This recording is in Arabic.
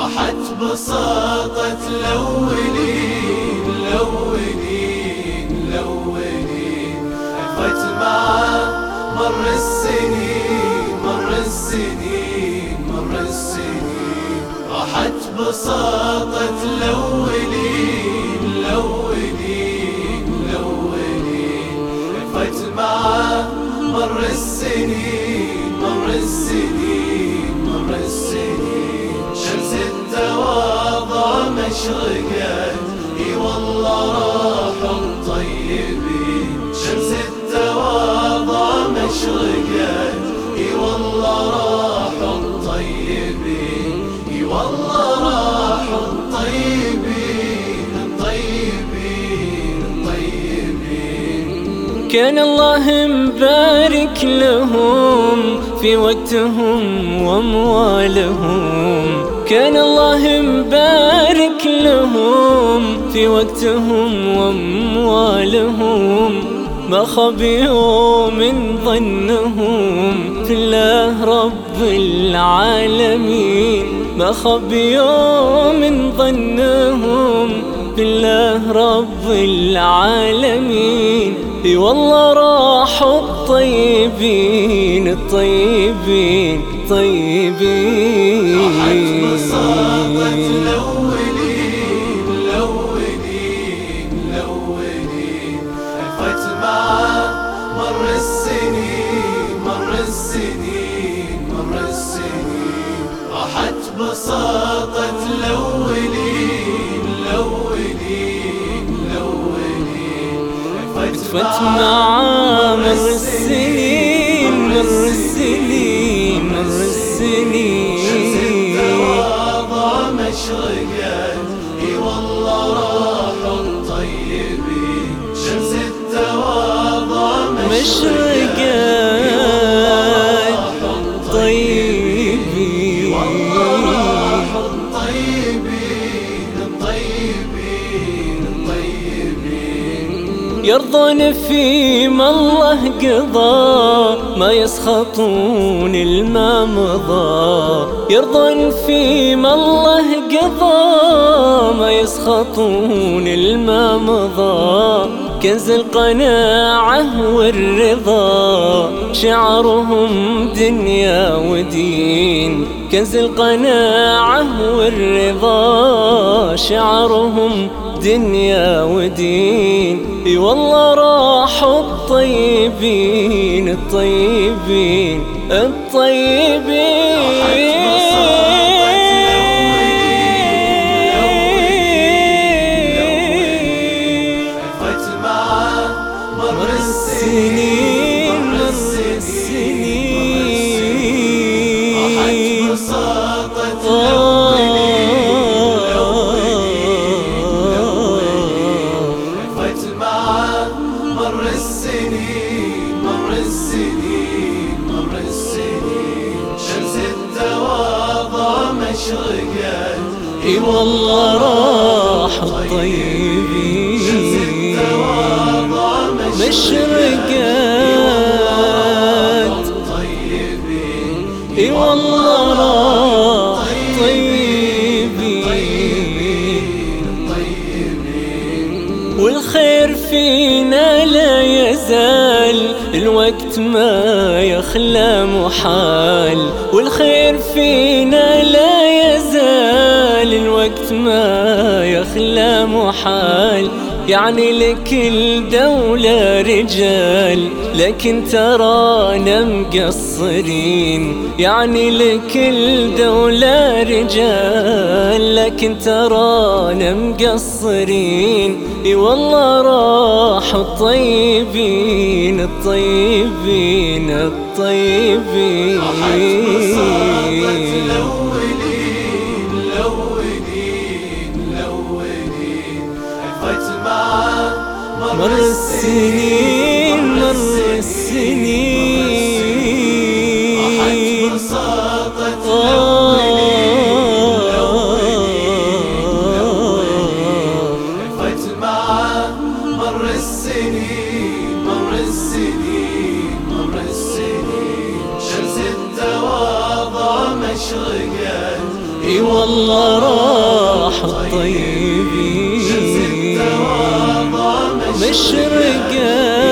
راحت بساطة الأولين الأولين الأولين، عفت معاه مر السنين مر السنين مر السنين، راحت بساطة الأولين الأولين الأولين، عفت معاه مر السنين مر السنين مر السنين، شمس التواضع مشرقت اي والله راحوا الطيبين، شمس التواضع مشرقت اي والله راحوا الطيبين، اي والله راحوا الطيبين الطيبين الطيبين. كان الله مبارك لهم في وقتهم واموالهم، كان الله مبارك لهم في وقتهم واموالهم، ما خاب يوم من ظنهم في الله رب العالمين، ما خاب يوم من ظنهم في الله رب العالمين، اي والله راحوا الطيبين الطيبين الطيبين. راحت بساطة الأولين الأولين الأولين، عفت معاه مر السنين مر السنين مر السنين، راحت بساطة الأولين الأولين الأولين، عفت معاه مر السنين مر السنين مر السنين، شمس التواضع مشرقت اي والله راحوا الطيبين، شمس التواضع مشرقت طيبين، والله راحوا الطيبين الطيبين الطيبين. يرضون فيما الله قضى ما يسخطون الما مضى، يرضون فيما الله قضى ما يسخطون الما مضى، كنز القناعة والرضا شعرهم دنيا ودين، كنز القناعة والرضا شعرهم دنيا ودين، اي والله راحوا الطيبين الطيبين الطيبين. مر السنين مر السنين، راحت بساطة الأولين عفت معاه مر السنين مر السنين مر السنين، شمس التواضع مشرقت اي والله راحوا الطيبين، شمس التواضع مشرقت طيبين، اي والله راحوا الطيبين، والخير فينا لا يزال الوقت ما يخلى محال، والخير فينا لا يزال الوقت ما يخلى محال، يعني لكل دولة رجال لكن ترانا مقصرين، يعني لكل دولة رجال لكن ترانا مقصرين، اي والله راحوا الطيبين الطيبين الطيبين. راحت بساطة الأولين الأولين الأولين، عفت معاه مر السنين مر السنين، راحت بساطة الأولين الأولين، عفت معاه مر السنين مر السنين مر السنين، شمس التواضع مشرقت اي والله راح الطيبين مشرقة